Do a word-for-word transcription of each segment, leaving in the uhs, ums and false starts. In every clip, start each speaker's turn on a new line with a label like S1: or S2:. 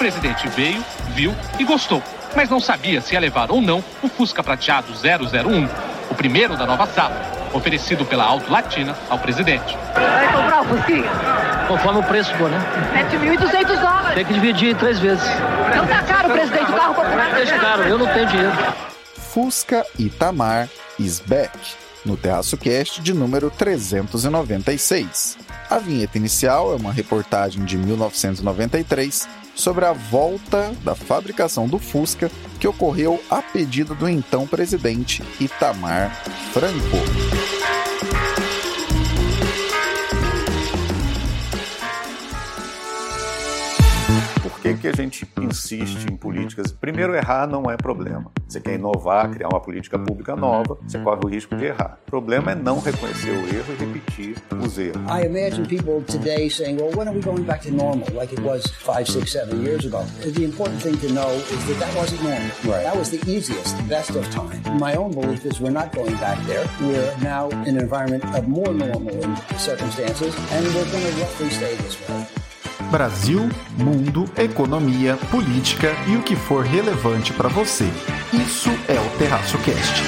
S1: presidente veio, viu e gostou, mas não sabia se ia levar ou não o Fusca prateado zero zero um, o primeiro da nova safra, oferecido pela Auto Latina ao presidente.
S2: Vai comprar o Fusquinha?
S3: Conforme o preço for, né?
S2: sete mil e duzentos dólares.
S3: Tem que dividir em três vezes.
S2: Não tá caro, presidente, o carro popular.
S3: Deixa caro, eu não tenho dinheiro.
S4: Fusca Itamar is back, no Terraço Cast de número trezentos e noventa e seis. A vinheta inicial é uma reportagem de mil novecentos e noventa e três sobre a volta da fabricação do Fusca, que ocorreu a pedido do então presidente Itamar Franco.
S5: Por que que a gente insiste em políticas? Primeiro, errar não é problema. Você quer inovar, criar uma política pública nova, você corre o risco de errar. O problema é não reconhecer o erro e repetir os erros.
S6: I imagine people today saying, well, when are we going back to normal, like it was five, six, seven years ago? The important thing to know is that that wasn't normal. Right. That was the easiest, the best of time. My own belief is we're not going back there. We're now in an environment of more normal circumstances, and we're going to roughly stay this way.
S4: Brasil, mundo, economia, política e o que for relevante para você. Isso é o Terraço Cast.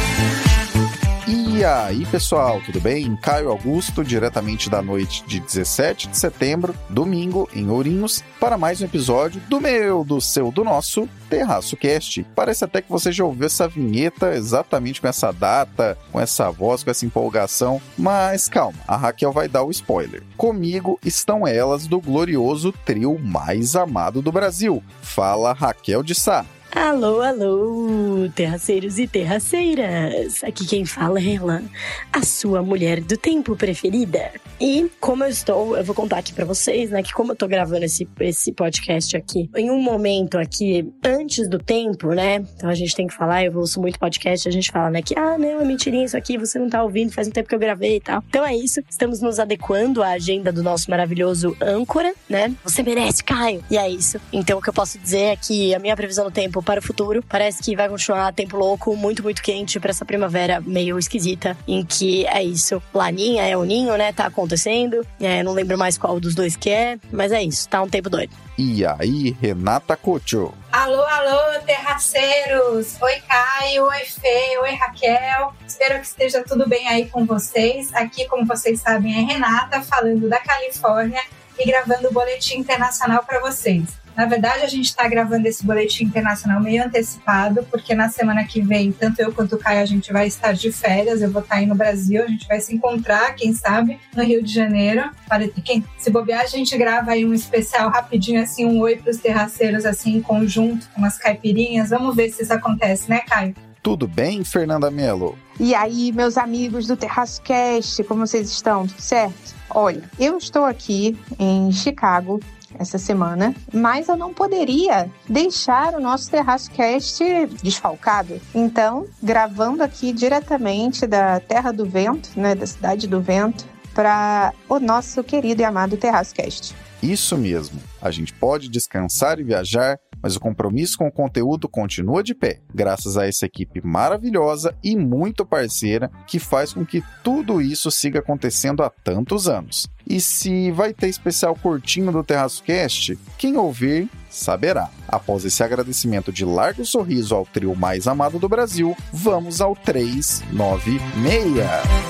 S4: E aí, pessoal, tudo bem? Caio Augusto, diretamente da noite de dezessete de setembro, domingo, em Ourinhos, para mais um episódio do meu, do seu, do nosso Terraço Cast. Parece até que você já ouviu essa vinheta exatamente com essa data, com essa voz, com essa empolgação, mas calma, a Raquel vai dar o spoiler. Comigo estão elas do glorioso trio mais amado do Brasil. Fala, Raquel de Sá.
S7: Alô, alô, terraceiros e terraceiras! Aqui quem fala é ela, a sua mulher do tempo preferida. E como eu estou, eu vou contar aqui pra vocês, né, que como eu tô gravando esse, esse podcast aqui, em um momento aqui, antes do tempo, né, então a gente tem que falar, eu ouço muito podcast, a gente fala, né, que, ah, não, é mentirinha isso aqui, você não tá ouvindo, faz um tempo que eu gravei e tal. Então é isso, estamos nos adequando à agenda do nosso maravilhoso âncora, né, você merece, Caio! E é isso. Então o que eu posso dizer é que a minha previsão do tempo para o futuro, parece que vai continuar tempo louco, muito, muito quente pra essa primavera meio esquisita, em que é isso, Laninha é o ninho, né, tá acontecendo, é, não lembro mais qual dos dois que é, mas é isso, tá um tempo doido.
S4: E aí, Renata Couto?
S8: Alô, alô, terraceiros! Oi, Caio, oi, Fê, oi, Raquel. Espero que esteja tudo bem aí com vocês. Aqui, como vocês sabem, é Renata, falando da Califórnia e gravando o Boletim Internacional para vocês. Na verdade, a gente está gravando esse boletim internacional meio antecipado, porque na semana que vem, tanto eu quanto o Caio, a gente vai estar de férias, eu vou estar aí no Brasil, a gente vai se encontrar, quem sabe, no Rio de Janeiro. Para quem se bobear, a gente grava aí um especial rapidinho, assim, um oi para os terraceiros, assim, em conjunto, com umas caipirinhas. Vamos ver se isso acontece, né, Caio?
S4: Tudo bem, Fernanda Mello?
S9: E aí, meus amigos do Terraço Cast, como vocês estão? Tudo certo? Olha, eu estou aqui em Chicago essa semana, mas eu não poderia deixar o nosso Terraço Cast desfalcado. Então, gravando aqui diretamente da Terra do Vento, né, da Cidade do Vento, para o nosso querido e amado Terraço Cast.
S4: Isso mesmo, a gente pode descansar e viajar, mas o compromisso com o conteúdo continua de pé, graças a essa equipe maravilhosa e muito parceira que faz com que tudo isso siga acontecendo há tantos anos. E se vai ter especial curtinho do Terraço Cast, quem ouvir saberá. Após esse agradecimento de largo sorriso ao trio mais amado do Brasil, vamos ao três nove seis.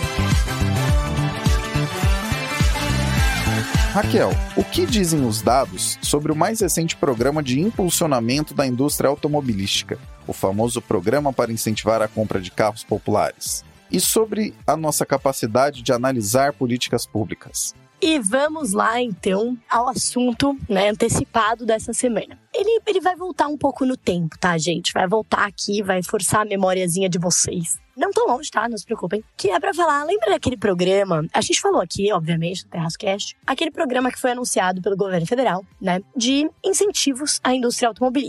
S4: Raquel, o que dizem os dados sobre o mais recente programa de impulsionamento da indústria automobilística, o famoso Programa para Incentivar a Compra de Carros Populares? E sobre a nossa capacidade de analisar políticas públicas?
S7: E vamos lá, então, ao assunto, né, antecipado dessa semana. Ele, ele vai voltar um pouco no tempo, tá, gente? Vai voltar aqui, vai forçar a memoriazinha de vocês. Não tão longe, tá? Não se preocupem. Que é pra falar, lembra daquele programa? A gente falou aqui, obviamente, no Terraço Cast, aquele programa que foi anunciado pelo governo federal, né? De incentivos à indústria automobilística.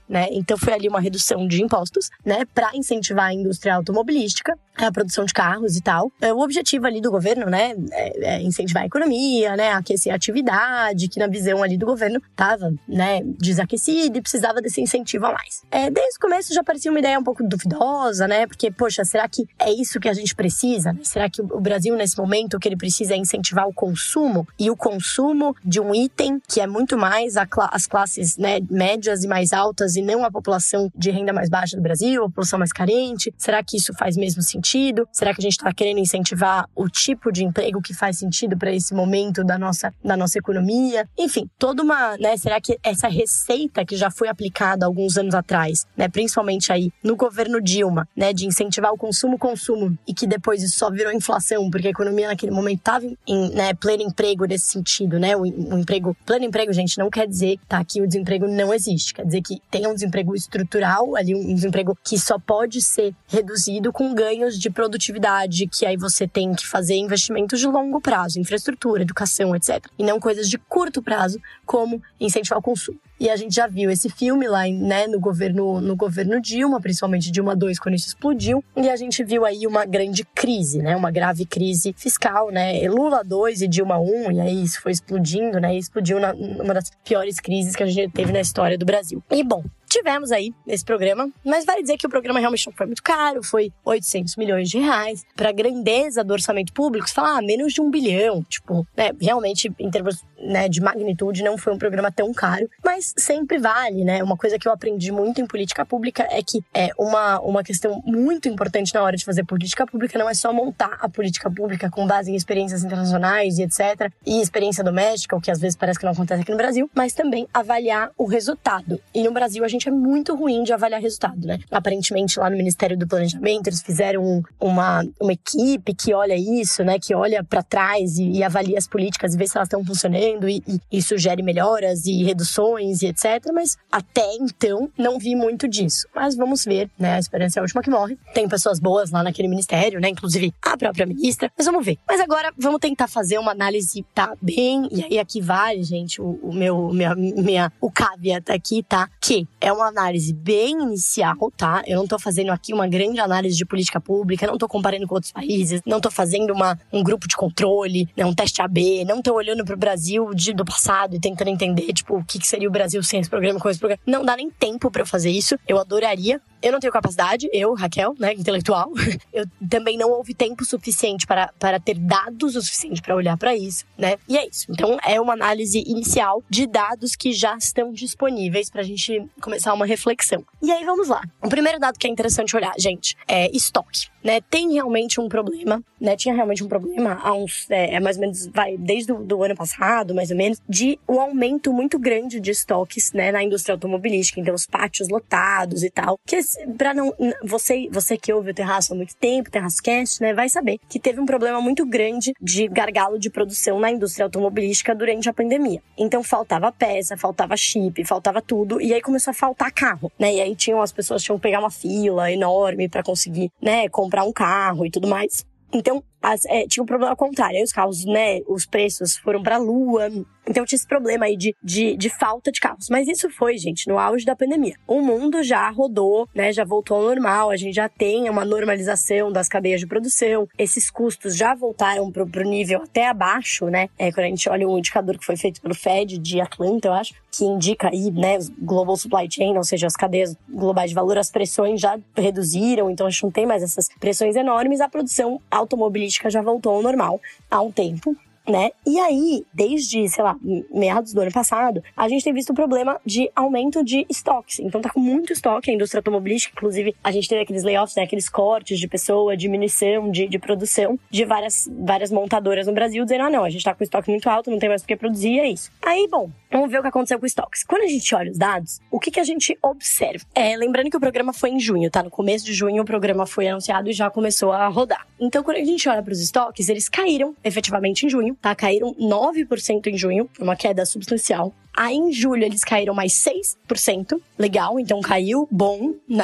S7: né? Então foi ali uma redução de impostos, né, para incentivar a indústria automobilística, a produção de carros e tal. O objetivo ali do governo, né, é incentivar a economia, né, aquecer a atividade, que na visão ali do governo estava, né, desaquecida e precisava desse incentivo a mais. É, desde o começo já parecia uma ideia um pouco duvidosa, né, porque, poxa, será que é isso que a gente precisa? Será que o Brasil, nesse momento, o que ele precisa é incentivar o consumo? E o consumo de um item que é muito mais a cl- as classes, né, médias e mais altas e não a população de renda mais baixa do Brasil, a população mais carente? Será que isso faz mesmo sentido? Será que a gente está querendo incentivar o tipo de emprego que faz sentido para esse momento da nossa, da nossa economia? Enfim, toda uma, né, será que essa receita que já foi aplicada alguns anos atrás, né, principalmente aí no governo Dilma, né, de incentivar o consumo, consumo, e que depois isso só virou inflação, porque a economia naquele momento estava em, né, pleno emprego nesse sentido, né, o, o emprego, pleno emprego, gente, não quer dizer, tá, que o desemprego não existe, quer dizer que tem um desemprego estrutural, ali um desemprego que só pode ser reduzido com ganhos de produtividade, que aí você tem que fazer investimentos de longo prazo, infraestrutura, educação, etcétera. E não coisas de curto prazo, como incentivar o consumo. E a gente já viu esse filme lá, né, no governo, no governo Dilma, principalmente Dilma dois, quando isso explodiu. E a gente viu aí uma grande crise, né, uma grave crise fiscal, né, Lula dois e Dilma um, e aí isso foi explodindo, né, e explodiu na, numa das piores crises que a gente teve na história do Brasil. E bom, tivemos aí esse programa, mas vale dizer que o programa realmente não foi muito caro, foi oitocentos milhões de reais. Para a grandeza do orçamento público, você fala, ah, menos de um bilhão. Tipo, né, realmente, em termos, né, de magnitude, não foi um programa tão caro, mas sempre vale, né? Uma coisa que eu aprendi muito em política pública é que é uma, uma questão muito importante na hora de fazer política pública, não é só montar a política pública com base em experiências internacionais e etcétera, e experiência doméstica, o que às vezes parece que não acontece aqui no Brasil, mas também avaliar o resultado. E no Brasil, a gente é muito ruim de avaliar resultado, né? Aparentemente, lá no Ministério do Planejamento, eles fizeram um, uma, uma equipe que olha isso, né? Que olha para trás e, e avalia as políticas e vê se elas estão funcionando e, e, e sugere melhoras e reduções e etcétera. Mas até então, não vi muito disso. Mas vamos ver, né? A esperança é a última que morre. Tem pessoas boas lá naquele ministério, né? Inclusive a própria ministra. Mas vamos ver. Mas agora, vamos tentar fazer uma análise, tá? Bem, e aí aqui vale, gente, o, o meu, minha, minha, o caveat aqui, tá? Que é uma análise bem inicial, tá? Eu não tô fazendo aqui uma grande análise de política pública, não tô comparando com outros países, não tô fazendo uma, um grupo de controle, né, um teste A B, não tô olhando pro Brasil de, do passado e tentando entender, tipo, o que, que seria o Brasil sem esse programa, com esse programa. Não dá nem tempo pra eu fazer isso. Eu adoraria. Eu não tenho capacidade, eu, Raquel, né, intelectual. Eu também não houve tempo suficiente para, para ter dados o suficiente para olhar para isso, né? E é isso. Então, é uma análise inicial de dados que já estão disponíveis pra gente começar uma reflexão. E aí, vamos lá. O primeiro dado que é interessante olhar, gente, é estoque, né? Tem realmente um problema, né? Tinha realmente um problema há uns, é, é mais ou menos, vai, desde o do ano passado, mais ou menos, de um aumento muito grande de estoques, né, na indústria automobilística. Então, os pátios lotados e tal, que Pra não, você, você que ouve o Terraço há muito tempo, Terraço Cast, né, vai saber que teve um problema muito grande de gargalo de produção na indústria automobilística durante a pandemia. Então faltava peça, faltava chip, faltava tudo, e aí começou a faltar carro, né? E aí tinham, as pessoas tinham que pegar uma fila enorme pra conseguir, né, comprar um carro e tudo mais. Então, as, é, tinha um problema contrário. Aí os carros, né, os preços foram pra lua. Então tinha esse problema aí de, de, de falta de carros. Mas isso foi, gente, no auge da pandemia. O mundo já rodou, né, já voltou ao normal. A gente já tem uma normalização das cadeias de produção. Esses custos já voltaram pro, pro nível até abaixo, né? É, quando a gente olha um indicador que foi feito pelo Fed de Atlanta, eu acho, que indica aí, né, Global Supply Chain, ou seja, as cadeias globais de valor, as pressões já reduziram. Então a gente não tem mais essas pressões enormes. A produção automobilística já voltou ao normal há um tempo, né? E aí, desde, sei lá, meados do ano passado, a gente tem visto um problema de aumento de estoques. Então tá com muito estoque a indústria automobilística. Inclusive, a gente teve aqueles layoffs, né? Aqueles cortes de pessoa, diminuição de, de produção de várias, várias montadoras no Brasil, dizendo, ah, não, a gente tá com estoque muito alto, não tem mais por que produzir, é isso. Aí, bom, vamos ver o que aconteceu com os estoques. Quando a gente olha os dados, o que que a gente observa? É, lembrando que o programa foi em junho, tá? No começo de junho, o programa foi anunciado e já começou a rodar. Então, quando a gente olha para os estoques, eles caíram efetivamente em junho, tá? Caíram nove por cento em junho, uma queda substancial. Aí, em julho, eles caíram mais seis por cento. Legal, então caiu, bom, né?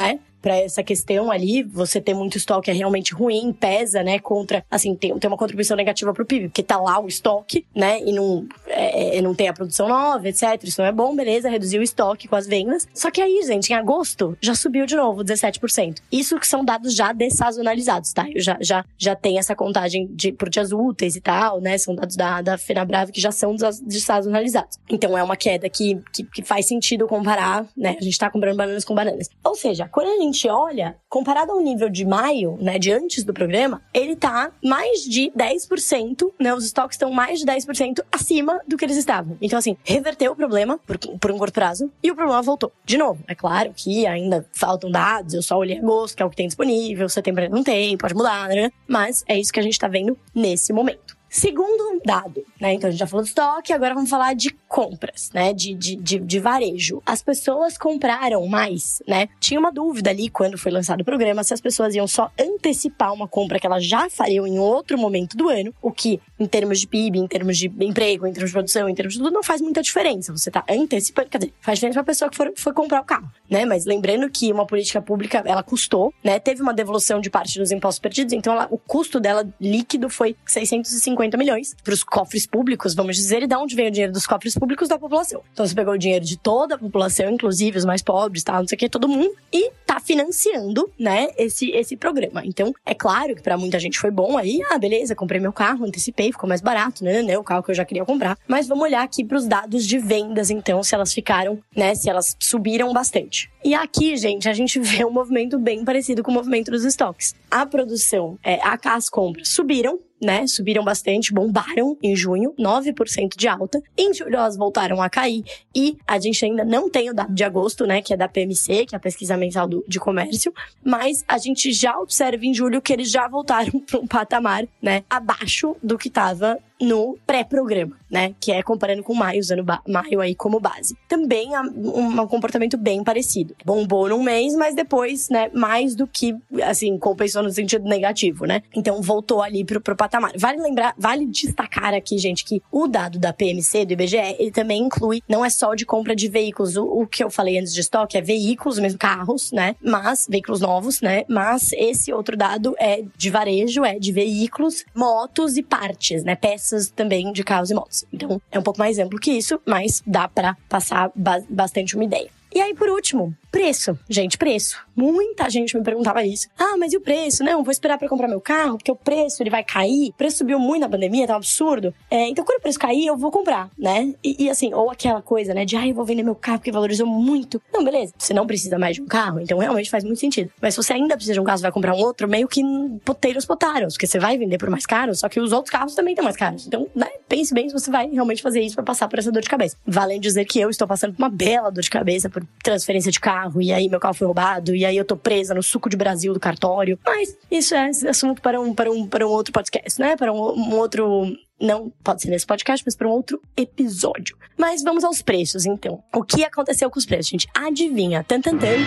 S7: pra essa questão ali, você ter muito estoque é realmente ruim, pesa, né, contra, assim, tem, tem uma contribuição negativa pro P I B, porque tá lá o estoque, né, e não, é, não tem a produção nova, etcétera. Isso não é bom, beleza, reduziu o estoque com as vendas. Só que aí, gente, em agosto, já subiu de novo, dezessete por cento. Isso que são dados já dessazonalizados, tá? Eu já, já, já tem essa contagem de, por dias úteis e tal, né, são dados da, da FenaBrave que já são dessazonalizados. Então, é uma queda que, que, que faz sentido comparar, né, a gente tá comprando bananas com bananas. Ou seja, quando a gente olha, comparado ao nível de maio, né, de antes do programa, ele tá mais de dez por cento, né, os estoques estão mais de dez por cento acima do que eles estavam. Então, assim, reverteu o problema por, por um curto prazo e o problema voltou. De novo, é claro que ainda faltam dados, eu só olhei agosto, que é o que tem disponível, setembro ainda não tem, pode mudar, né? Mas é isso que a gente tá vendo nesse momento. Segundo dado, né? Então a gente já falou de estoque, agora vamos falar de compras, né? De, de, de, de varejo. As pessoas compraram mais, né? Tinha uma dúvida ali quando foi lançado o programa se as pessoas iam só antecipar uma compra que elas já fariam em outro momento do ano, o que, em termos de P I B, em termos de emprego, em termos de produção, em termos de tudo, não faz muita diferença. Você tá antecipando, quer dizer, faz diferença pra pessoa que for, foi comprar o carro, né? Mas lembrando que uma política pública, ela custou, né? Teve uma devolução de parte dos impostos perdidos, então ela, o custo dela líquido foi seiscentos e cinquenta milhões para os cofres públicos, vamos dizer, e de onde veio o dinheiro dos cofres públicos? Da população. Então você pegou o dinheiro de toda a população, inclusive os mais pobres, tal, não sei o que, todo mundo, e tá financiando, né, esse, esse programa. Então, é claro que para muita gente foi bom aí, ah, beleza, comprei meu carro, antecipei, ficou mais barato, né, né, o carro que eu já queria comprar. Mas vamos olhar aqui para os dados de vendas, então, se elas ficaram, né, se elas subiram bastante. E aqui, gente, a gente vê um movimento bem parecido com o movimento dos estoques. A produção, é, as compras subiram, né, subiram bastante, bombaram em junho, nove por cento de alta. Em julho elas voltaram a cair e a gente ainda não tem o dado de agosto, né, que é da P M C, que é a pesquisa mensal do, de comércio, mas a gente já observa em julho que eles já voltaram para um patamar, né, abaixo do que estava no pré-programa, né, que é comparando com maio, usando ba- maio aí como base. Também há um, um comportamento bem parecido. Bombou num mês, mas depois, né, mais do que, assim, compensou no sentido negativo, né? Então, voltou ali pro, pro patamar. Vale lembrar, vale destacar aqui, gente, que o dado da P M C, do I B G E, ele também inclui, não é só de compra de veículos, o, o que eu falei antes de estoque é veículos, mesmo carros, né, mas, veículos novos, né, mas esse outro dado é de varejo, é de veículos, motos e partes, né, peças também de carros e motos. Então, é um pouco mais amplo que isso, mas dá pra passar ba- bastante uma ideia. E aí, por último, preço. Gente, preço. Muita gente me perguntava isso. Ah, mas e o preço? Não, vou esperar pra comprar meu carro, porque o preço, ele vai cair. O preço subiu muito na pandemia, tá um absurdo. É, então, quando o preço cair, eu vou comprar, né? E, e assim, ou aquela coisa, né, de, ah, eu vou vender meu carro porque valorizou muito. Não, beleza. Você não precisa mais de um carro, então realmente faz muito sentido. Mas se você ainda precisa de um carro, você vai comprar um outro, meio que poteiros potaram, porque você vai vender por mais caro, só que os outros carros também estão mais caros. Então, né, pense bem se você vai realmente fazer isso pra passar por essa dor de cabeça. Vale dizer que eu estou passando por uma bela dor de cabeça por transferência de carro, e aí meu carro foi roubado, e aí eu tô presa no suco de Brasil do cartório. Mas isso é assunto para um, para um, para um outro podcast, né? Para um, um outro... Não pode ser nesse podcast, mas para um outro episódio. Mas vamos aos preços, então. O que aconteceu com os preços, gente? Adivinha? Tan, tan, tan.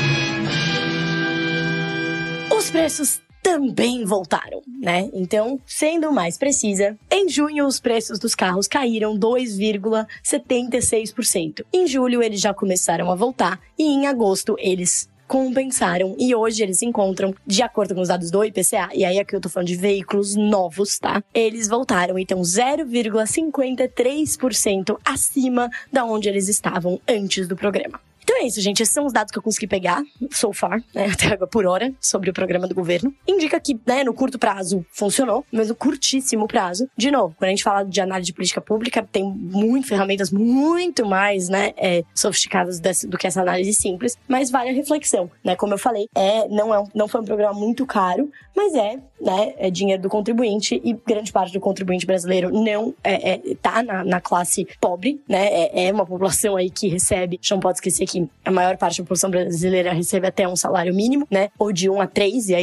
S7: Os preços também voltaram, né? Então, sendo mais precisa, em junho os preços dos carros caíram dois vírgula setenta e seis por cento. Em julho eles já começaram a voltar e em agosto eles compensaram e hoje eles se encontram, de acordo com os dados do I P C A, e aí aqui eu tô falando de veículos novos, tá? Eles voltaram, então, zero vírgula cinquenta e três por cento acima da onde eles estavam antes do programa. Então é isso, gente. Esses são os dados que eu consegui pegar, so far, né, até agora por hora, sobre o programa do governo. Indica que, né, no curto prazo funcionou, mas no curtíssimo prazo, de novo, quando a gente fala de análise de política pública, tem muito, ferramentas muito mais, né, é, sofisticadas desse, do que essa análise simples, mas vale a reflexão, né? Como eu falei, é, não, é um, não foi um programa muito caro, mas é, né, é dinheiro do contribuinte e grande parte do contribuinte brasileiro não é, é, tá na, na classe pobre, né? É, é uma população aí que recebe, a gente não pode esquecer que a maior parte da população brasileira recebe até um salário mínimo, né? Ou de um a três, e aí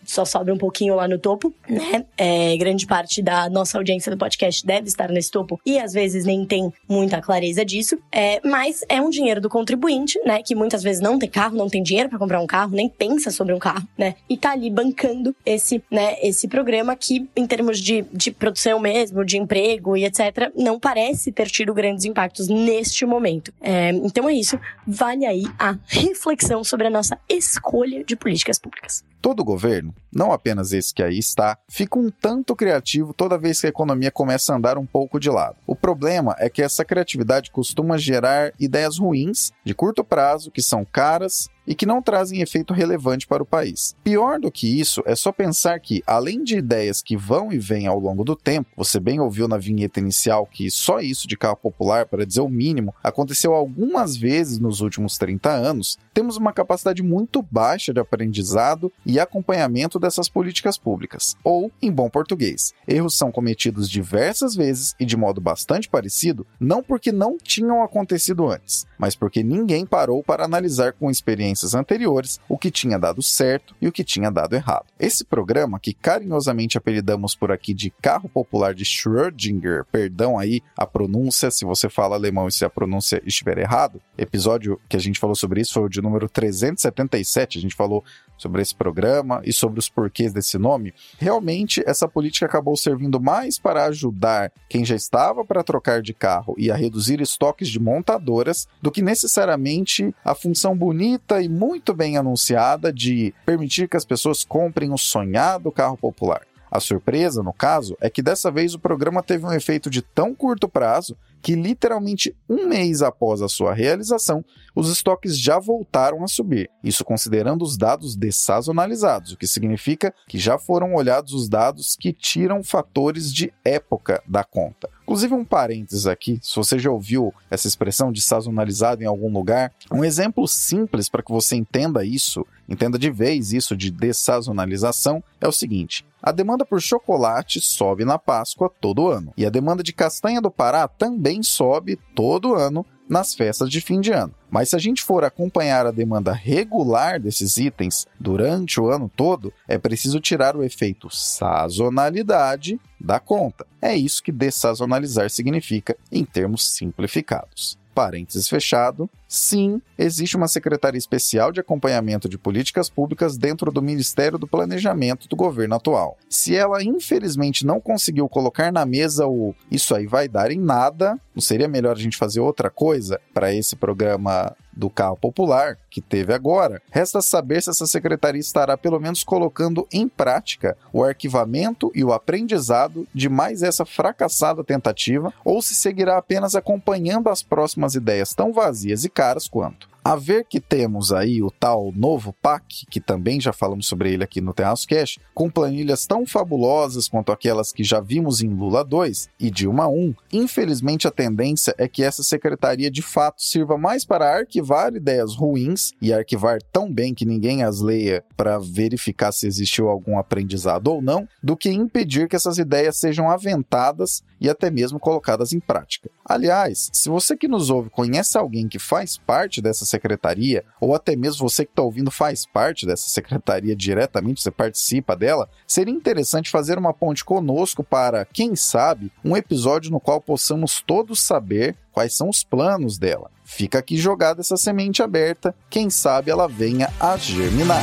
S7: só sobe um pouquinho lá no topo, né? É, grande parte da nossa audiência do podcast deve estar nesse topo e às vezes nem tem muita clareza disso. É, mas é um dinheiro do contribuinte, né? Que muitas vezes não tem carro, não tem dinheiro para comprar um carro, nem pensa sobre um carro, né? E tá ali bancando esse, né, esse programa que, em termos de, de produção mesmo, de emprego e etcétera, não parece ter tido grandes impactos neste momento. É, então é isso. Vale aí a reflexão sobre a nossa escolha de políticas públicas.
S4: Todo governo, não apenas esse que aí está, fica um tanto criativo toda vez que a economia começa a andar um pouco de lado. O problema é que essa criatividade costuma gerar ideias ruins, de curto prazo, que são caras e que não trazem efeito relevante para o país. Pior do que isso é só pensar que, além de ideias que vão e vêm ao longo do tempo, você bem ouviu na vinheta inicial que só isso de carro popular, para dizer o mínimo, aconteceu algumas vezes nos últimos trinta anos, temos uma capacidade muito baixa de aprendizado e acompanhamento dessas políticas públicas. Ou, em bom português, erros são cometidos diversas vezes e de modo bastante parecido, não porque não tinham acontecido antes, mas porque ninguém parou para analisar com experiências anteriores o que tinha dado certo e o que tinha dado errado. Esse programa, que carinhosamente apelidamos por aqui de carro popular de Schrödinger, perdão aí a pronúncia se você fala alemão e se a pronúncia estiver errado, episódio que a gente falou sobre isso foi o de número trezentos e setenta e sete, a gente falou sobre esse programa e sobre os porquês desse nome. Realmente, essa política acabou servindo mais para ajudar quem já estava para trocar de carro e a reduzir estoques de montadoras do que necessariamente a função bonita e muito bem anunciada de permitir que as pessoas comprem o sonhado carro popular. A surpresa, no caso, é que dessa vez o programa teve um efeito de tão curto prazo que literalmente um mês após a sua realização, os estoques já voltaram a subir. Isso considerando os dados dessazonalizados, o que significa que já foram olhados os dados que tiram fatores de época da conta. Inclusive um parênteses aqui, se você já ouviu essa expressão de sazonalizado em algum lugar, um exemplo simples para que você entenda isso, entenda de vez isso de dessazonalização, é o seguinte: a demanda por chocolate sobe na Páscoa todo ano, e a demanda de castanha do Pará também sobe todo ano nas festas de fim de ano. Mas se a gente for acompanhar a demanda regular desses itens durante o ano todo, é preciso tirar o efeito sazonalidade da conta. É isso que dessazonalizar significa em termos simplificados. Parênteses fechado, sim, existe uma Secretaria Especial de Acompanhamento de Políticas Públicas dentro do Ministério do Planejamento do governo atual. Se ela, infelizmente, não conseguiu colocar na mesa o "isso aí vai dar em nada", não seria melhor a gente fazer outra coisa para esse programa do carro popular que teve agora? Resta saber se essa secretaria estará pelo menos colocando em prática o arquivamento e o aprendizado de mais essa fracassada tentativa, ou se seguirá apenas acompanhando as próximas ideias tão vazias e caras quanto. A ver que temos aí o tal novo P A C, que também já falamos sobre ele aqui no TerraçoCast, com planilhas tão fabulosas quanto aquelas que já vimos em Lula dois e Dilma um, infelizmente a tendência é que essa secretaria de fato sirva mais para arquivar ideias ruins e arquivar tão bem que ninguém as leia para verificar se existiu algum aprendizado ou não, do que impedir que essas ideias sejam aventadas e até mesmo colocadas em prática. Aliás, se você que nos ouve conhece alguém que faz parte dessa secretaria, ou até mesmo você que está ouvindo faz parte dessa secretaria diretamente, você participa dela, seria interessante fazer uma ponte conosco para, quem sabe, um episódio no qual possamos todos saber quais são os planos dela. Fica aqui jogada essa semente aberta, quem sabe ela venha a germinar.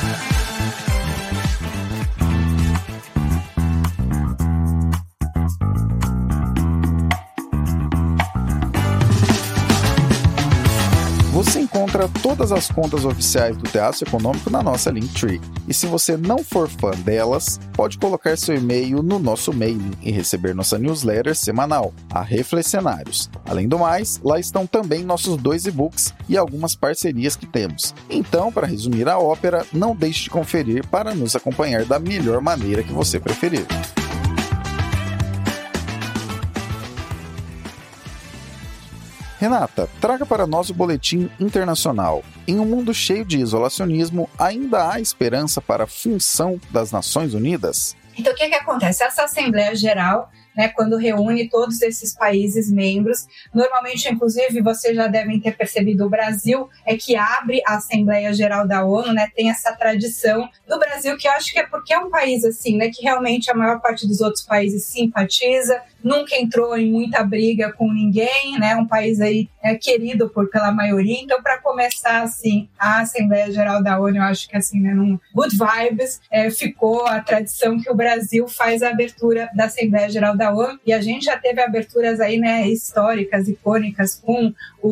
S4: Você encontra todas as contas oficiais do Terraço Econômico na nossa Linktree. E se você não for fã delas, pode colocar seu e-mail no nosso mailing e receber nossa newsletter semanal, a Reflexionários. Além do mais, lá estão também nossos dois e-books e algumas parcerias que temos. Então, para resumir a ópera, não deixe de conferir para nos acompanhar da melhor maneira que você preferir. Renata, traga para nós o boletim internacional. Em um mundo cheio de isolacionismo, ainda há esperança para a função das Nações Unidas?
S8: Então, o que, que acontece? Essa Assembleia Geral né, quando reúne todos esses países membros. Normalmente, inclusive, vocês já devem ter percebido, o Brasil é que abre a Assembleia Geral da ONU, né, tem essa tradição do Brasil, que eu acho que é porque é um país assim, né, que realmente a maior parte dos outros países simpatiza, nunca entrou em muita briga com ninguém, né, um país aí é, querido por, pela maioria. Então, para começar assim a Assembleia Geral da ONU, eu acho que assim, né, num good vibes, é, ficou a tradição que o Brasil faz a abertura da Assembleia Geral da ONU, e a gente já teve aberturas aí, né, históricas, icônicas, com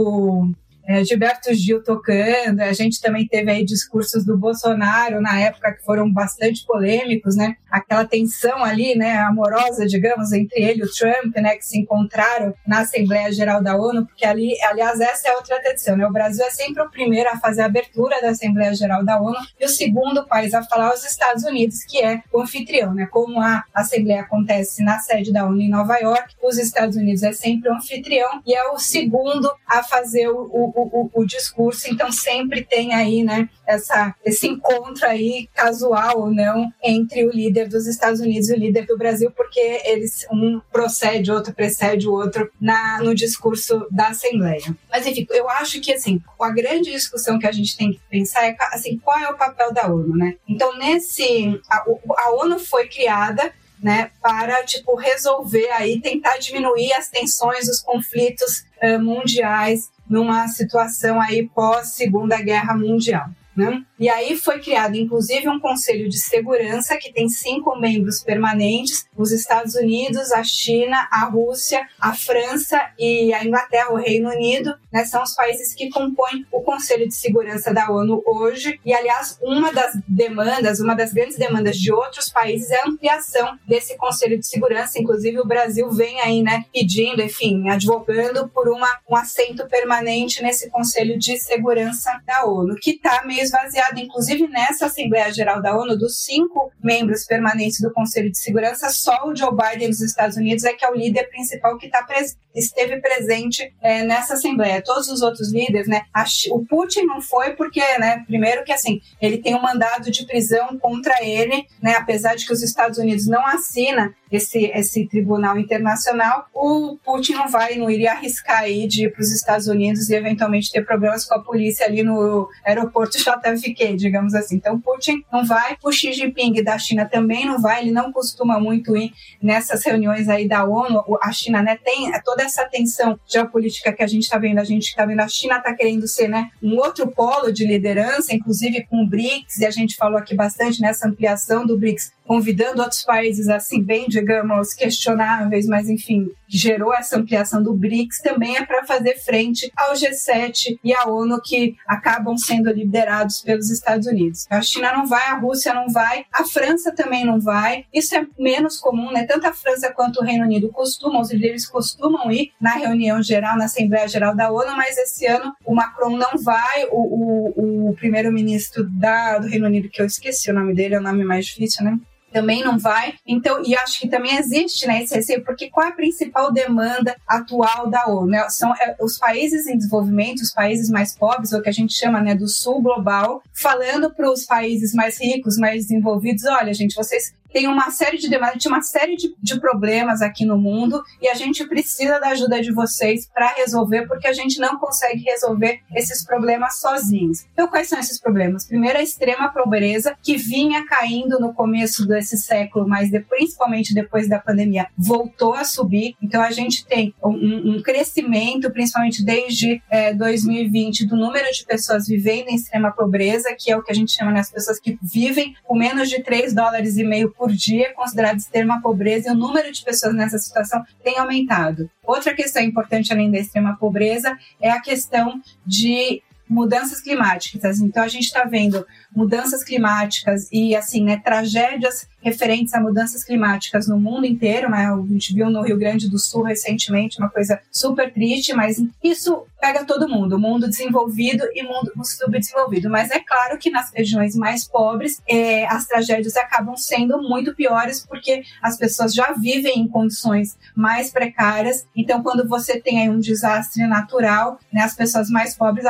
S8: o É, Gilberto Gil tocando. A gente também teve aí discursos do Bolsonaro na época que foram bastante polêmicos, né? Aquela tensão ali, né, amorosa, digamos, entre ele e o Trump, né, que se encontraram na Assembleia Geral da ONU, porque ali, aliás, essa é outra tradição, né? O Brasil é sempre o primeiro a fazer a abertura da Assembleia Geral da ONU e o segundo país a falar os Estados Unidos, que é o anfitrião, né? Como a Assembleia acontece na sede da ONU em Nova York, os Estados Unidos é sempre o anfitrião e é o segundo a fazer o, o O, o, o discurso. Então sempre tem aí, né, essa, esse encontro aí, casual ou não, entre o líder dos Estados Unidos e o líder do Brasil, porque eles, um procede, outro precede o outro na, no discurso da Assembleia. Mas enfim, eu acho que assim, a grande discussão que a gente tem que pensar é assim, qual é o papel da ONU, né? Então nesse, a, a ONU foi criada, né, para tipo, resolver aí, tentar diminuir as tensões, os conflitos uh, mundiais numa situação aí pós-Segunda Guerra Mundial, né? E aí foi criado, inclusive, um Conselho de Segurança que tem cinco membros permanentes: os Estados Unidos, a China, a Rússia, a França e a Inglaterra, o Reino Unido, né? São os países que compõem o Conselho de Segurança da ONU hoje. E, aliás, uma das demandas, uma das grandes demandas de outros países é a ampliação desse Conselho de Segurança. Inclusive, o Brasil vem aí, né, pedindo, enfim, advogando por uma, um assento permanente nesse Conselho de Segurança da ONU, que está meio esvaziado. Inclusive, nessa Assembleia Geral da ONU, dos cinco membros permanentes do Conselho de Segurança, só o Joe Biden dos Estados Unidos é que é o líder principal que tá pres- esteve presente é, nessa Assembleia. Todos os outros líderes, né? A, o Putin não foi porque, né, primeiro que assim, ele tem um mandado de prisão contra ele, né, apesar de que os Estados Unidos não assinam esse, esse tribunal internacional, o Putin não vai, não iria arriscar aí de ir para os Estados Unidos e eventualmente ter problemas com a polícia ali no aeroporto J F K, digamos assim. Então, Putin não vai, o Xi Jinping da China também não vai, ele não costuma muito ir nessas reuniões aí da ONU. A China, né, tem toda essa tensão geopolítica que a gente está vendo, a gente está vendo, a China está querendo ser, né, um outro polo de liderança, inclusive com o BRICS, e a gente falou aqui bastante nessa ampliação do BRICS, convidando outros países, assim, bem, digamos, questionáveis, mas, enfim, que gerou essa ampliação do BRICS, também é para fazer frente ao G sete e à ONU, que acabam sendo liderados pelos Estados Unidos. A China não vai, a Rússia não vai, a França também não vai. Isso é menos comum, né? Tanto a França quanto o Reino Unido costumam, os líderes costumam ir na reunião geral, na Assembleia Geral da ONU, mas esse ano o Macron não vai, o, o, o primeiro-ministro da, do Reino Unido, que eu esqueci o nome dele, é o nome mais difícil, né? Também não vai. Então, e acho que também existe, né, esse receio, porque qual é a principal demanda atual da ONU? Né? São é, os países em desenvolvimento, os países mais pobres, ou que a gente chama, né, do sul global, falando para os países mais ricos, mais desenvolvidos: olha, gente, vocês tem uma série de demandas, tem uma série de, de problemas aqui no mundo e a gente precisa da ajuda de vocês para resolver, porque a gente não consegue resolver esses problemas sozinhos. Então, quais são esses problemas? Primeiro, a extrema pobreza, que vinha caindo no começo desse século, mas de, principalmente depois da pandemia, voltou a subir. Então, a gente tem um, um crescimento, principalmente desde é, dois mil e vinte, do número de pessoas vivendo em extrema pobreza, que é o que a gente chama, né, as pessoas que vivem com menos de três dólares e meio por dia, considerado extrema pobreza, e o número de pessoas nessa situação tem aumentado. Outra questão importante, além da extrema pobreza, é a questão de mudanças climáticas. Então, a gente está vendo mudanças climáticas e, assim, né, tragédias referentes a mudanças climáticas no mundo inteiro, né? A gente viu no Rio Grande do Sul recentemente uma coisa super triste, mas isso pega todo mundo, o mundo desenvolvido e o mundo subdesenvolvido. Mas é claro que nas regiões mais pobres, é, as tragédias acabam sendo muito piores, porque as pessoas já vivem em condições mais precárias. Então, quando você tem aí um desastre natural, né, as pessoas mais pobres acabam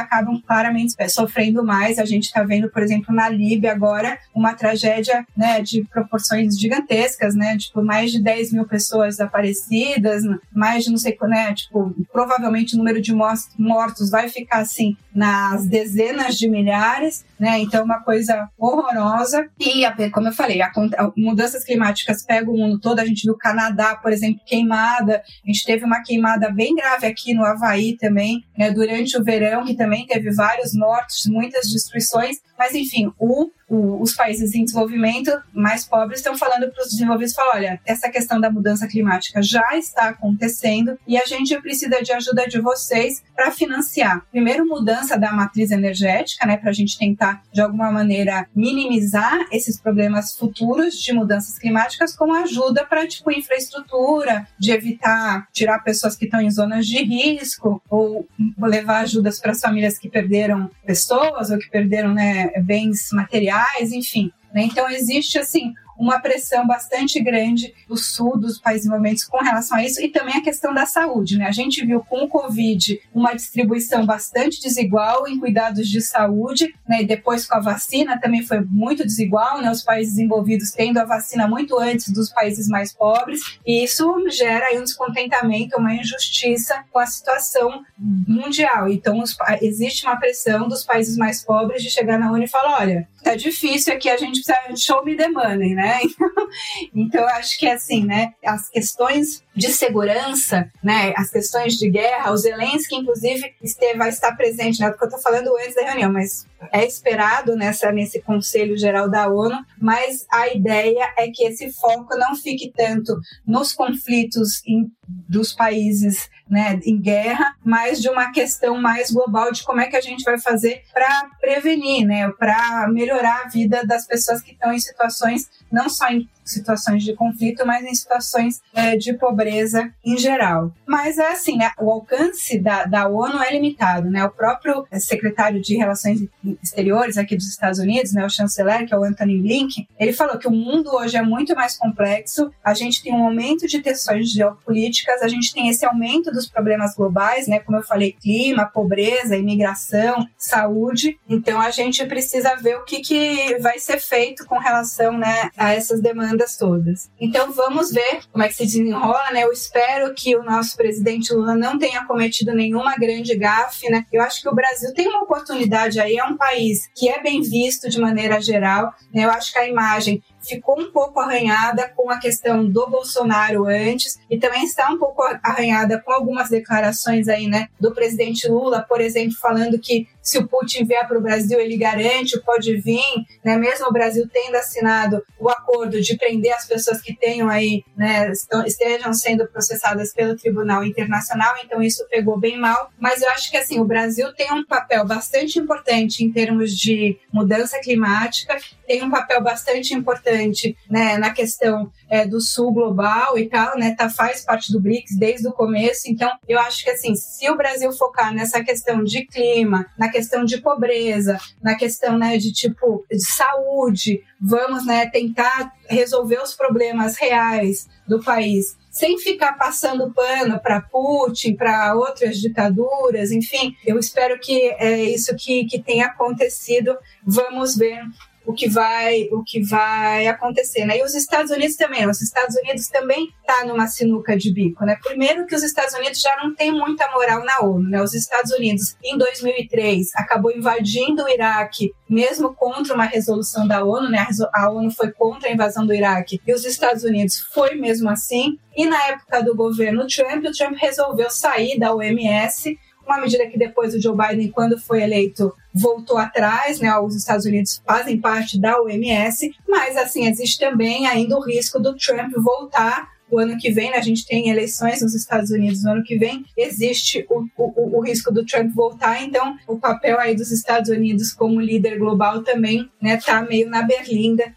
S8: claramente sofrendo mais. A gente está vendo, por exemplo, na Líbia agora, uma tragédia, né, de proporções gigantescas, né, tipo, mais de dez mil pessoas desaparecidas, mais de não sei, né, tipo, provavelmente o número de mortos vai ficar, assim, nas dezenas de milhares, né, então uma coisa horrorosa. E, como eu falei, a, a, mudanças climáticas pegam o mundo todo. A gente viu o Canadá, por exemplo, queimada. A gente teve uma queimada bem grave aqui no Havaí também, né, durante o verão, que também teve vários mortos, muitas destruições. Mas, enfim, o, o, os países em desenvolvimento mais pobres estão falando para os desenvolvidos, falam, olha, essa questão da mudança climática já está acontecendo e a gente precisa de ajuda de vocês para financiar. Primeiro, mudança da matriz energética, né, para a gente tentar, de alguma maneira, minimizar esses problemas futuros de mudanças climáticas, com ajuda para, tipo, infraestrutura, de evitar tirar pessoas que estão em zonas de risco, ou levar ajudas para as famílias que perderam pessoas ou que perderam, né, bens materiais, enfim. Né? Então, existe, assim, uma pressão bastante grande do sul, dos países desenvolvidos com relação a isso, e também a questão da saúde, né? A gente viu com o Covid uma distribuição bastante desigual em cuidados de saúde, né? E depois com a vacina também foi muito desigual, né? Os países desenvolvidos tendo a vacina muito antes dos países mais pobres, e isso gera aí um descontentamento, uma injustiça com a situação mundial. Então, os, existe uma pressão dos países mais pobres de chegar na ONU e falar, olha, tá difícil aqui, a gente precisa de show me the money, né? Então, então, eu acho que, assim, né, as questões de segurança, né, as questões de guerra, o Zelensky, inclusive, esteve, vai estar presente, né, porque eu estou falando antes da reunião, mas é esperado nessa, nesse Conselho Geral da ONU, mas a ideia é que esse foco não fique tanto nos conflitos em, dos países, né, em guerra, mas de uma questão mais global de como é que a gente vai fazer para prevenir, né, para melhorar a vida das pessoas que estão em situações, não só em situações de conflito, mas em situações é, de pobreza em geral. Mas é assim, né, o alcance da, da ONU é limitado, né? O próprio secretário de Relações Exteriores aqui dos Estados Unidos, né, o chanceler, que é o Antony Blinken, ele falou que o mundo hoje é muito mais complexo, a gente tem um aumento de tensões geopolíticas, a gente tem esse aumento dos problemas globais, né, como eu falei, clima, pobreza, imigração, saúde, então a gente precisa ver o que, que vai ser feito com relação, né, a essas demandas todas. Então vamos ver como é que se desenrola, né? Eu espero que o nosso presidente Lula não tenha cometido nenhuma grande gafe, né? Eu acho que o Brasil tem uma oportunidade aí, é um país que é bem visto de maneira geral, né? Eu acho que a imagem ficou um pouco arranhada com a questão do Bolsonaro antes e também está um pouco arranhada com algumas declarações aí, né, do presidente Lula, por exemplo, falando que se o Putin vier para o Brasil, ele garante, pode vir, né, mesmo o Brasil tendo assinado o acordo de prender as pessoas que tenham aí, né, estão, estejam sendo processadas pelo Tribunal Internacional, então isso pegou bem mal, mas eu acho que assim, o Brasil tem um papel bastante importante em termos de mudança climática, tem um papel bastante importante, né, na questão é, do sul global e tal, né, tá, faz parte do BRICS desde o começo, então eu acho que assim, se o Brasil focar nessa questão de clima, na questão de pobreza, na questão, né, de tipo, de saúde, vamos, né, tentar resolver os problemas reais do país, sem ficar passando pano para Putin, para outras ditaduras, enfim, eu espero que é isso que, que tenha acontecido, vamos ver o que vai, o que vai acontecer, né? E os Estados Unidos também, os Estados Unidos também tá numa sinuca de bico, né? Primeiro que os Estados Unidos já não tem muita moral na ONU, né? Os Estados Unidos, em dois mil e três, acabou invadindo o Iraque, mesmo contra uma resolução da ONU, né? A ONU foi contra a invasão do Iraque e os Estados Unidos foi mesmo assim. E na época do governo Trump, o Trump resolveu sair da O M S, uma medida que depois o Joe Biden, quando foi eleito, voltou atrás, né? Os Estados Unidos fazem parte da O M S, mas assim, existe também ainda o risco do Trump voltar o ano que vem, né? A gente tem eleições nos Estados Unidos no ano que vem, existe o, o, o risco do Trump voltar, então o papel aí dos Estados Unidos como líder global também, né, tá meio na berlinda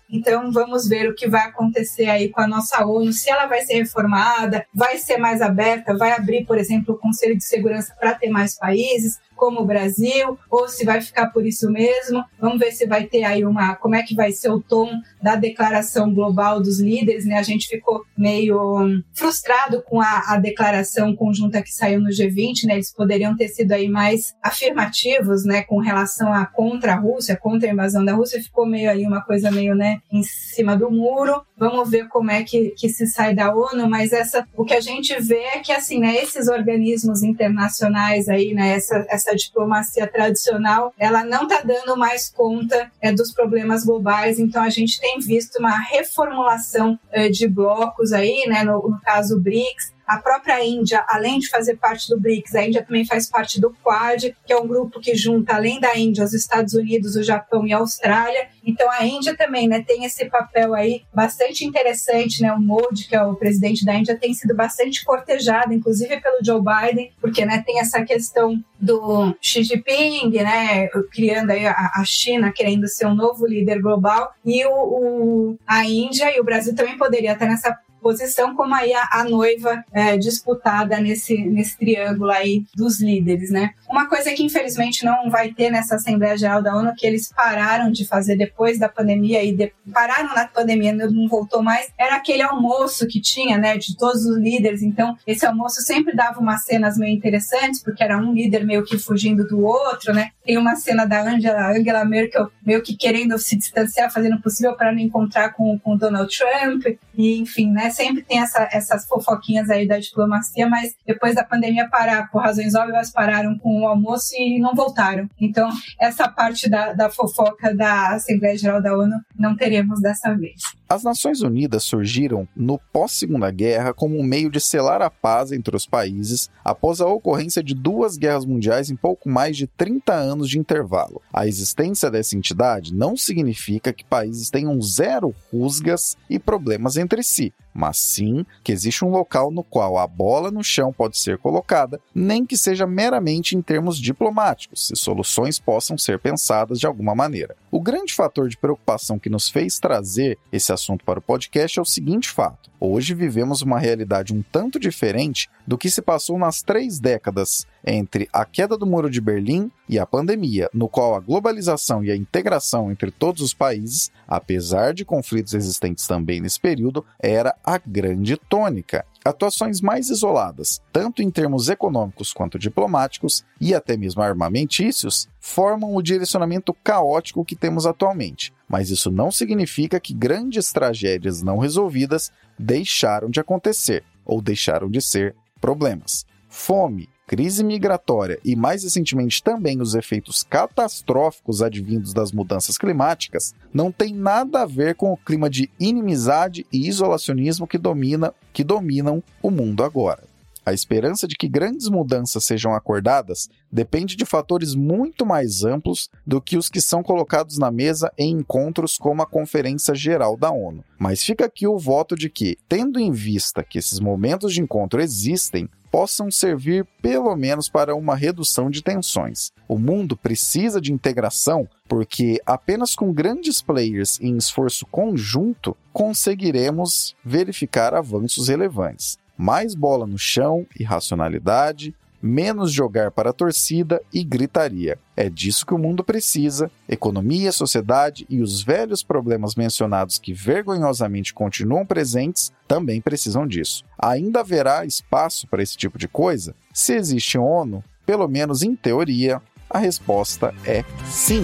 S8: Então vamos ver o que vai acontecer aí com a nossa ONU, se ela vai ser reformada, vai ser mais aberta, vai abrir, por exemplo, o Conselho de Segurança para ter mais países, como o Brasil, ou se vai ficar por isso mesmo. Vamos ver se vai ter aí uma... como é que vai ser o tom da declaração global dos líderes, né? A gente ficou meio um, frustrado com a, a declaração conjunta que saiu no G vinte, né? Eles poderiam ter sido aí mais afirmativos, né? Com relação a contra a Rússia, contra a invasão da Rússia, ficou meio ali uma coisa meio, né? Em cima do muro. Vamos ver como é que, que se sai da ONU, mas essa, o que a gente vê é que, assim, né? Esses organismos internacionais aí, né? Essa, essa diplomacia tradicional, ela não está dando mais conta é, dos problemas globais, então a gente tem visto uma reformulação é, de blocos aí, né, no, no caso o BRICS. A própria Índia, além de fazer parte do BRICS, a Índia também faz parte do Quad, que é um grupo que junta, além da Índia, os Estados Unidos, o Japão e a Austrália. Então, a Índia também, né, tem esse papel aí bastante interessante, né? O Modi, que é o presidente da Índia, tem sido bastante cortejado, inclusive pelo Joe Biden, porque, né, tem essa questão do Xi Jinping, né, criando aí a, a China, querendo ser um novo líder global, e o, o, a Índia e o Brasil também poderia estar nessa posição como aí a, a noiva é, disputada nesse, nesse triângulo aí dos líderes, né? Uma coisa que infelizmente não vai ter nessa Assembleia Geral da ONU, que eles pararam de fazer depois da pandemia e de, pararam na pandemia, não voltou mais, era aquele almoço que tinha, né, de todos os líderes. Então, esse almoço sempre dava umas cenas meio interessantes, porque era um líder meio que fugindo do outro, né? Tem uma cena da Angela, Angela Merkel meio que querendo se distanciar, fazendo o possível para não encontrar com o Donald Trump, e enfim, né? Sempre tem essa, essas fofoquinhas aí da diplomacia, mas depois da pandemia parar, por razões óbvias, pararam com o almoço e não voltaram. Então, essa parte da, da fofoca da Assembleia Geral da ONU não teremos dessa vez.
S4: As Nações Unidas surgiram no pós-Segunda Guerra como um meio de selar a paz entre os países após a ocorrência de duas guerras mundiais em pouco mais de trinta anos de intervalo. A existência dessa entidade não significa que países tenham zero rusgas e problemas entre si, mas sim que existe um local no qual a bola no chão pode ser colocada, nem que seja meramente em termos diplomáticos, se soluções possam ser pensadas de alguma maneira. O grande fator de preocupação que nos fez trazer esse assunto para o podcast é o seguinte fato: hoje vivemos uma realidade um tanto diferente do que se passou nas três décadas entre a queda do Muro de Berlim e a pandemia, no qual a globalização e a integração entre todos os países, apesar de conflitos existentes também nesse período, era a grande tônica. Atuações mais isoladas, tanto em termos econômicos quanto diplomáticos e até mesmo armamentícios, formam o direcionamento caótico que temos atualmente. Mas isso não significa que grandes tragédias não resolvidas deixaram de acontecer ou deixaram de ser problemas. Fome, crise migratória e, mais recentemente, também os efeitos catastróficos advindos das mudanças climáticas não têm nada a ver com o clima de inimizade e isolacionismo que, domina, que dominam o mundo agora. A esperança de que grandes mudanças sejam acordadas depende de fatores muito mais amplos do que os que são colocados na mesa em encontros como a Conferência Geral da ONU. Mas fica aqui o voto de que, tendo em vista que esses momentos de encontro existem, possam servir pelo menos para uma redução de tensões. O mundo precisa de integração porque apenas com grandes players em esforço conjunto conseguiremos verificar avanços relevantes. Mais bola no chão e racionalidade, menos jogar para a torcida e gritaria. É disso que o mundo precisa. Economia, sociedade e os velhos problemas mencionados que vergonhosamente continuam presentes também precisam disso. Ainda haverá espaço para esse tipo de coisa? Se existe ONU, pelo menos em teoria, a resposta é sim.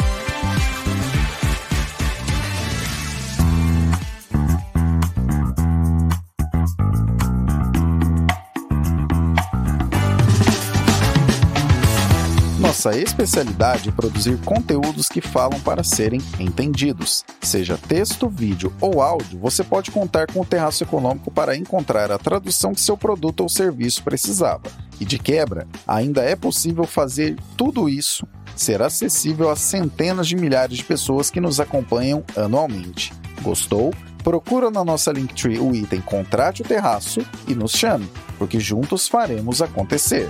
S4: Nossa especialidade é produzir conteúdos que falam para serem entendidos. Seja texto, vídeo ou áudio, você pode contar com o Terraço Econômico para encontrar a tradução que seu produto ou serviço precisava. E de quebra, ainda é possível fazer tudo isso ser acessível a centenas de milhares de pessoas que nos acompanham anualmente. Gostou? Procura na nossa Linktree o item Contrate o Terraço e nos chame, porque juntos faremos acontecer.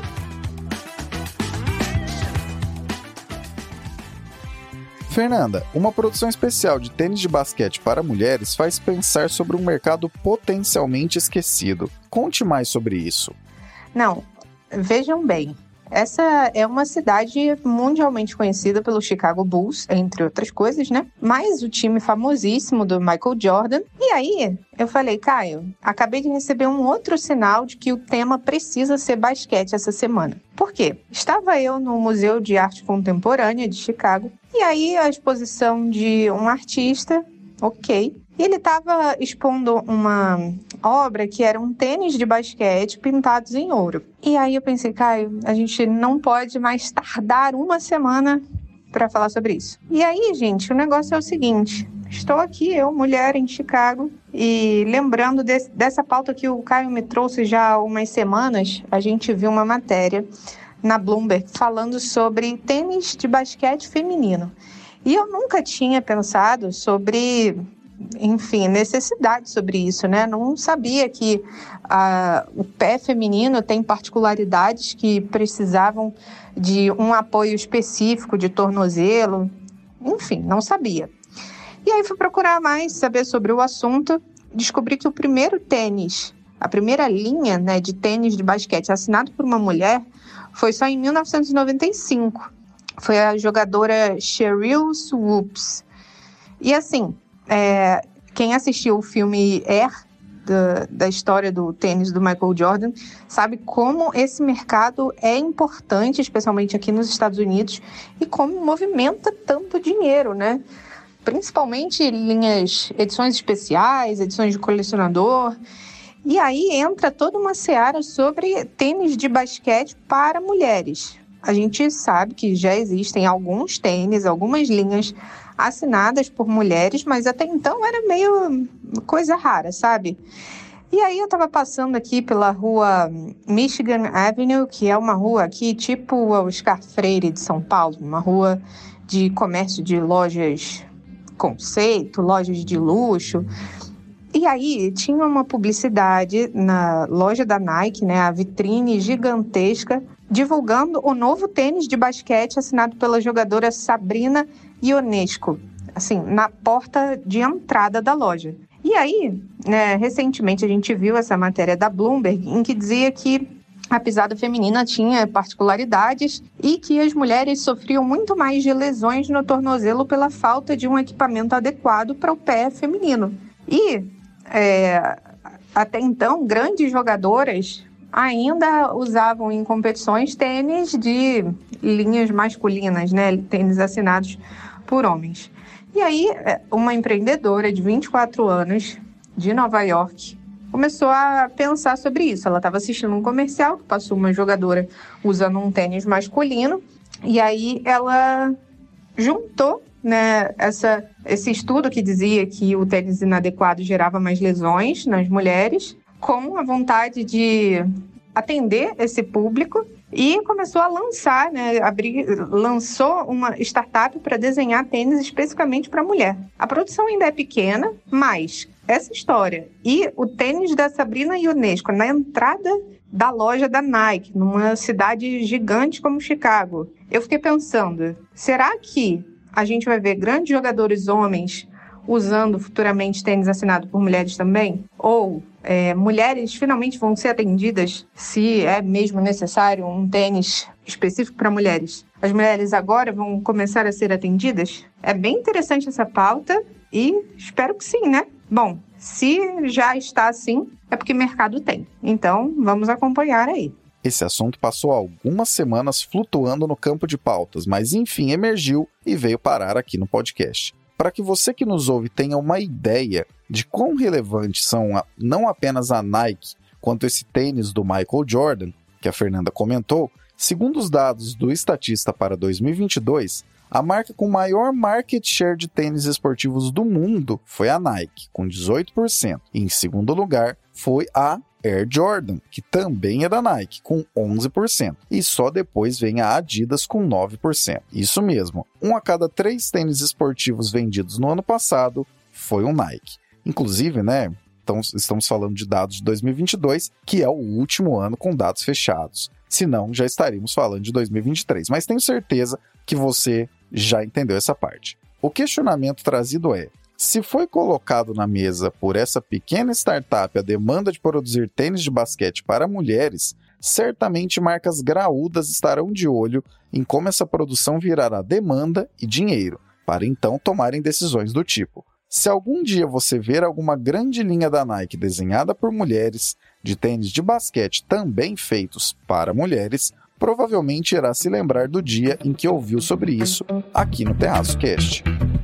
S4: Fernanda, uma produção especial de tênis de basquete para mulheres faz pensar sobre um mercado potencialmente esquecido. Conte mais sobre isso.
S9: Não, vejam bem. Essa é uma cidade mundialmente conhecida pelo Chicago Bulls, entre outras coisas, né? Mas o time famosíssimo do Michael Jordan. E aí, eu falei, Caio, acabei de receber um outro sinal de que o tema precisa ser basquete essa semana. Por quê? Estava eu no Museu de Arte Contemporânea de Chicago, e aí a exposição de um artista, ok, e ele estava expondo uma obra que era um tênis de basquete pintados em ouro. E aí eu pensei, Caio, a gente não pode mais tardar uma semana para falar sobre isso. E aí, gente, o negócio é o seguinte, estou aqui, eu, mulher, em Chicago, e lembrando desse, dessa pauta que o Caio me trouxe já há umas semanas, a gente viu uma matéria na Bloomberg falando sobre tênis de basquete feminino. E eu nunca tinha pensado sobre, enfim, necessidade sobre isso, né? Não sabia que ah, o pé feminino tem particularidades que precisavam de um apoio específico de tornozelo. Enfim, não sabia. E aí fui procurar mais, saber sobre o assunto. Descobri que o primeiro tênis, a primeira linha, né, de tênis de basquete assinado por uma mulher foi só em mil novecentos e noventa e cinco. Foi a jogadora Sheryl Swoopes. E assim, é, quem assistiu o filme Air, da, da história do tênis do Michael Jordan, sabe como esse mercado é importante, especialmente aqui nos Estados Unidos, e como movimenta tanto dinheiro, né? Principalmente linhas, edições especiais, edições de colecionador. E aí entra toda uma seara sobre tênis de basquete para mulheres. A gente sabe que já existem alguns tênis, algumas linhas assinadas por mulheres, mas até então era meio coisa rara, sabe? E aí eu estava passando aqui pela rua Michigan Avenue, que é uma rua aqui tipo o Oscar Freire de São Paulo, uma rua de comércio de lojas conceito, lojas de luxo. E aí tinha uma publicidade na loja da Nike, né, a vitrine gigantesca, divulgando o novo tênis de basquete assinado pela jogadora Sabrina Ionescu, assim, na porta de entrada da loja. E aí, né, recentemente a gente viu essa matéria da Bloomberg em que dizia que a pisada feminina tinha particularidades e que as mulheres sofriam muito mais de lesões no tornozelo pela falta de um equipamento adequado para o pé feminino. E, é, até então, grandes jogadoras ainda usavam em competições tênis de linhas masculinas, né? Tênis assinados por homens. E aí, uma empreendedora de vinte e quatro anos, de Nova York, começou a pensar sobre isso. Ela estava assistindo um comercial que passou uma jogadora usando um tênis masculino, e aí ela juntou, né, essa, esse estudo que dizia que o tênis inadequado gerava mais lesões nas mulheres, com a vontade de atender esse público, e começou a lançar, né, abrir, lançou uma startup para desenhar tênis especificamente para mulher. A produção ainda é pequena, mas essa história e o tênis da Sabrina Ionescu na entrada da loja da Nike, numa cidade gigante como Chicago, eu fiquei pensando, será que a gente vai ver grandes jogadores homens usando futuramente tênis assinado por mulheres também? Ou é, mulheres finalmente vão ser atendidas, se é mesmo necessário um tênis específico para mulheres? As mulheres agora vão começar a ser atendidas? É bem interessante essa pauta e espero que sim, né? Bom, se já está assim, é porque mercado tem. Então, vamos acompanhar aí.
S4: Esse assunto passou algumas semanas flutuando no campo de pautas, mas enfim emergiu e veio parar aqui no podcast. Para que você que nos ouve tenha uma ideia de quão relevantes são a, não apenas a Nike, quanto esse tênis do Michael Jordan, que a Fernanda comentou, segundo os dados do Statista para dois mil e vinte e dois, a marca com maior market share de tênis esportivos do mundo foi a Nike, com dezoito por cento. E em segundo lugar foi a Air Jordan, que também é da Nike, com onze por cento. E só depois vem a Adidas com nove por cento. Isso mesmo, um a cada três tênis esportivos vendidos no ano passado foi um Nike. Inclusive, né, então, estamos falando de dados de dois mil e vinte e dois, que é o último ano com dados fechados. Senão, já estaríamos falando de dois mil e vinte e três. Mas tenho certeza que você já entendeu essa parte. O questionamento trazido é: se foi colocado na mesa por essa pequena startup a demanda de produzir tênis de basquete para mulheres, certamente marcas graúdas estarão de olho em como essa produção virará demanda e dinheiro, para então tomarem decisões do tipo. Se algum dia você ver alguma grande linha da Nike desenhada por mulheres, de tênis de basquete também feitos para mulheres, provavelmente irá se lembrar do dia em que ouviu sobre isso aqui no Terraço Cast.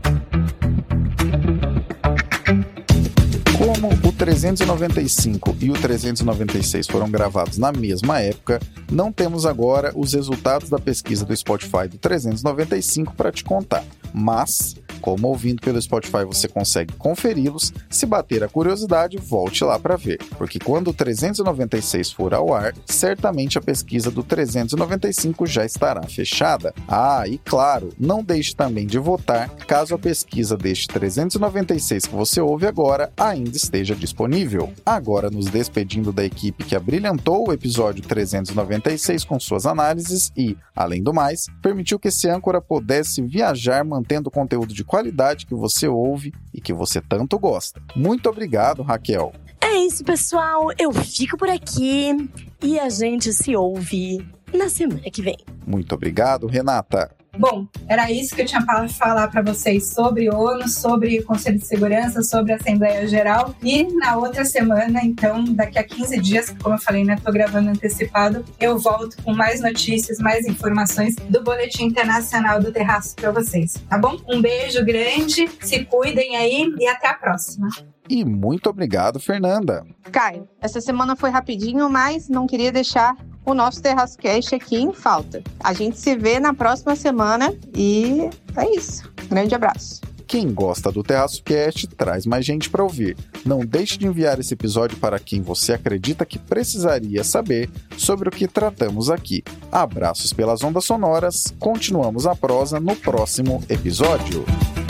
S4: Como o trezentos e noventa e cinco e o trezentos e noventa e seis foram gravados na mesma época, não temos agora os resultados da pesquisa do Spotify do trezentos e noventa e cinco para te contar. Mas, como ouvindo pelo Spotify você consegue conferi-los, se bater a curiosidade, volte lá para ver. Porque quando o trezentos e noventa e seis for ao ar, certamente a pesquisa do trezentos e noventa e cinco já estará fechada. Ah, e claro, não deixe também de votar caso a pesquisa deste trezentos e noventa e seis que você ouve agora ainda esteja disponível. Agora, nos despedindo da equipe que abrilhantou o episódio trezentos e noventa e seis com suas análises e, além do mais, permitiu que esse âncora pudesse viajar mantendo o conteúdo de qualidade que você ouve e que você tanto gosta. Muito obrigado, Raquel.
S7: É isso, pessoal. Eu fico por aqui e a gente se ouve na semana que vem.
S4: Muito obrigado, Renata.
S8: Bom, era isso que eu tinha para falar para vocês sobre ONU, sobre o Conselho de Segurança, sobre a Assembleia Geral. E na outra semana, então, daqui a quinze dias, como eu falei, né, tô gravando antecipado, eu volto com mais notícias, mais informações do Boletim Internacional do Terraço para vocês, tá bom? Um beijo grande, se cuidem aí e até a próxima.
S4: E muito obrigado, Fernanda.
S9: Caio, essa semana foi rapidinho, mas não queria deixar o nosso Terraço Cast aqui em falta. A gente se vê na próxima semana e é isso. Grande abraço.
S4: Quem gosta do Terraço Cast, traz mais gente para ouvir. Não deixe de enviar esse episódio para quem você acredita que precisaria saber sobre o que tratamos aqui. Abraços pelas ondas sonoras. Continuamos a prosa no próximo episódio.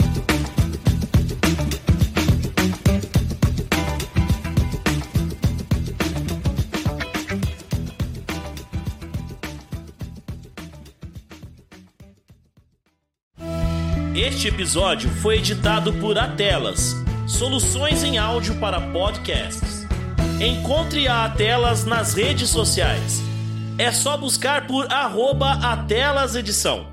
S10: Este episódio foi editado por Atelas, soluções em áudio para podcasts. Encontre a Atelas nas redes sociais. É só buscar por arroba Atelas Edição.